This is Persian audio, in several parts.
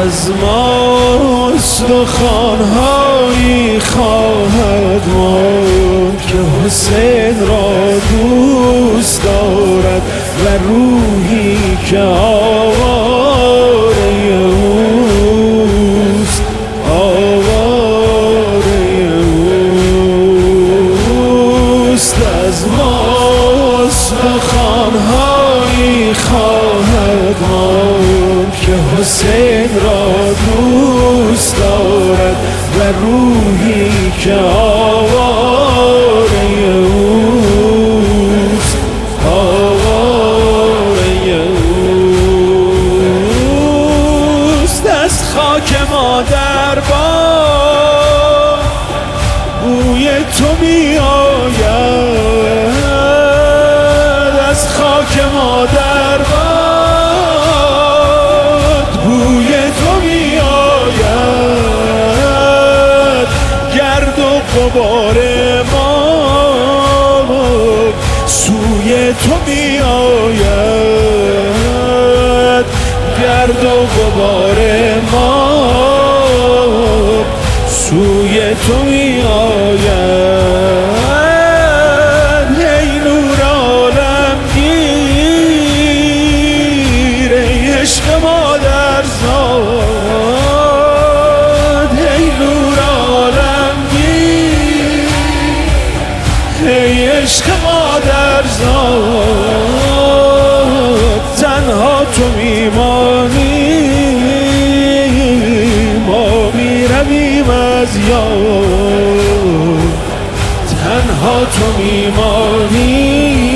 از ما استخوان‌هایی خواهد ماند که حسین را دوست دارد و روحی که آواره اوست، آواره اوست. از ما استخوان‌هایی خواهد ماند که حسین را دوست دارد و روحی که آواره اوست، آواره اوست. از خاک مادر با بوی تو می آید، از خاک مادر باد بوی تو می آید. گرد و غبار ما سوی تو می آید، گرد و غبار ما سوی تو می آید. ای نور عالمگیر، ای عشق مادرزاد، ای نور عالمگیر، ای عشق مادرزاد. تنها تو میمانی، ما میرویم از یاد، تنها تو میمانی،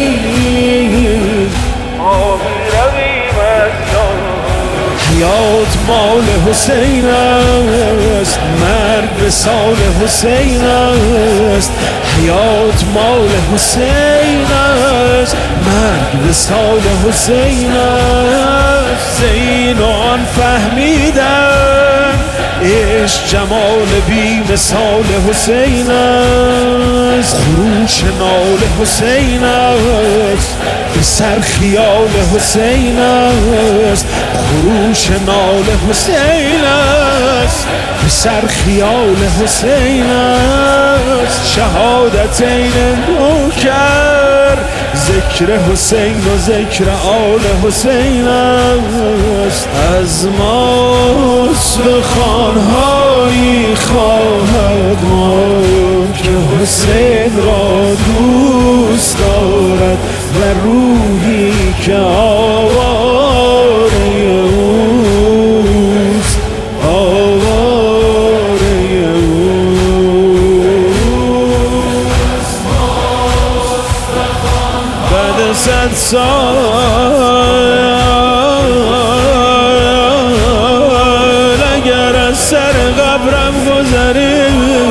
ما میرویم از یاد. حیات مال حسین است، مرگ وصال حسین است. حیات مال حسین است، مرگ وصال حسین است. زین و آن فهمیدم عشق جمال بی مثال حسین است. خروش نال حسین است، به سر خیال حسین است. خروش نال حسین است، به سر خیال حسین است. شهادتین نوکر، ذکر حسین و ذکر آل حسین است. از ما استخوان‌هایی خواهد ماند که حسین را دوست دارد و روحی که آواره اوست، آواره اوست. بعد 100 سال اگر از سر قبرم گذری،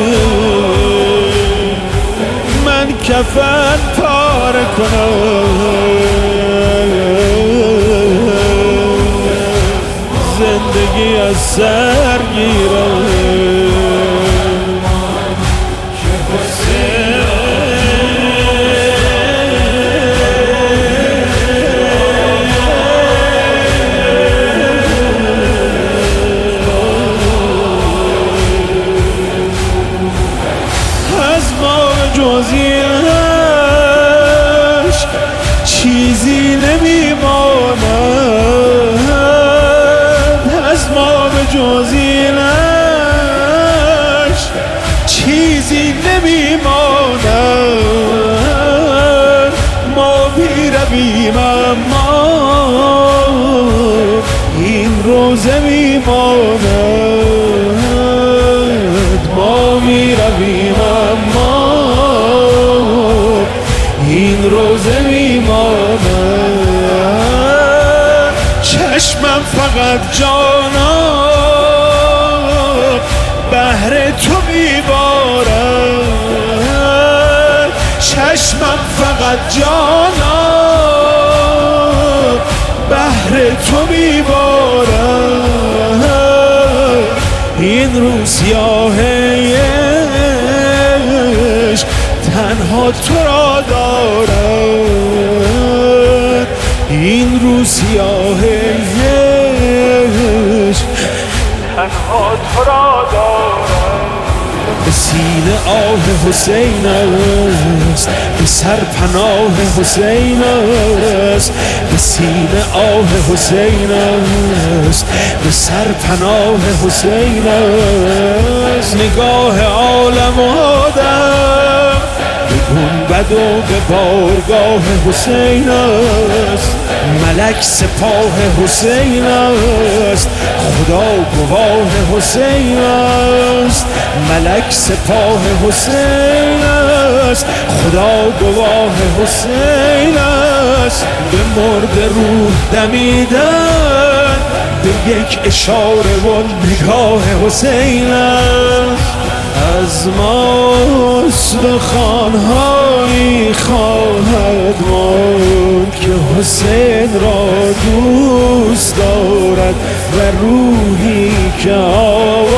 من کفن پاره کنم، زندگی از سر گیرم. جزیش چیزی نمیماند، از ما به جزیش چیزی نمیماند. ما میرویم اما این روزه میماند، ما میرویم اما این روزه میماند. چشمم فقط جانا بهر تو میبارد، چشمم فقط جانا بهر تو میبارد. این روز سیاهش تنها تو را دارد، این روز سیاهش تنها تو را دارم. به سینه آه حسین است، به سر پناه حسین است، به سینه آه حسین است، به سر پناه حسین است. نگاه عالم و آدم به گنبد و به بارگاه حسین است. ملک سپاه حسین است، خدا گواه حسین است. ملک سپاه حسین است، خدا گواه حسین است. به مرد روح دمیدن به یک اشاره و نگاه حسین است. از ما استخوان‌هایی خواهد ماند که حسین را دوست دارد و روحی که